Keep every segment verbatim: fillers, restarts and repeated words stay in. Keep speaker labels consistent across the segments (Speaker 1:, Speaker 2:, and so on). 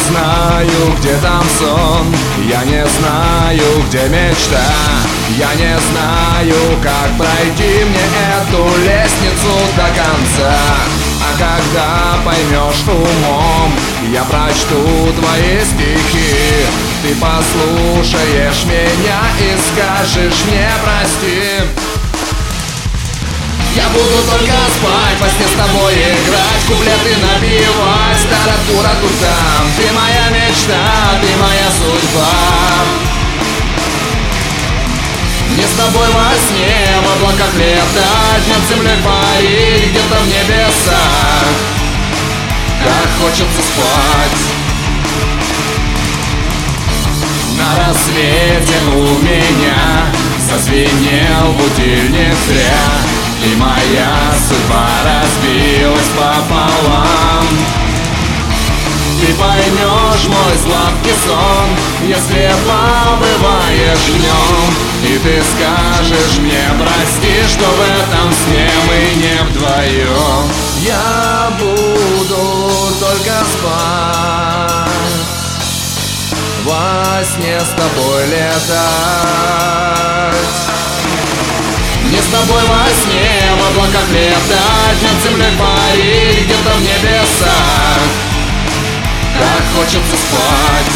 Speaker 1: знаю, где там сон, я не знаю, где мечта. Я не знаю, как пройти мне эту лестницу до конца. А когда поймешь умом, я прочту твои стихи. Ты послушаешь меня и скажешь мне прости. Я буду только спать, во сне с тобой играть, куплеты напевать, таратура-туртам. Ты моя мечта, ты моя судьба. Мне с тобой во сне, в облаках летать, над землей парить, где-то в небесах. Как хочется спать. На рассвете у меня зазвенел будильник зря, и моя судьба разбилась пополам. Ты поймешь мой сладкий сон, если побываешь днем, и ты скажешь мне прости, что в этом сне мы не вдвоем. Я буду только спать, во сне с тобой летать. Мне с тобой во сне, в облаках летать, над землей парить, где-то в небесах. Как хочется спать.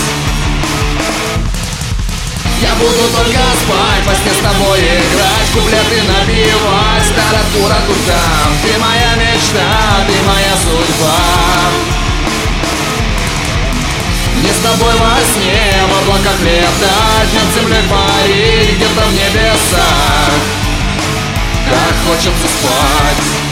Speaker 1: Я буду только спать, во сне с тобой играть, куплеты напевать, таратура-туртам. Ты моя мечта, ты моя судьба. Мне с тобой во сне, в облаках летать, над землей парить, где-то в небесах. Как хочется спать.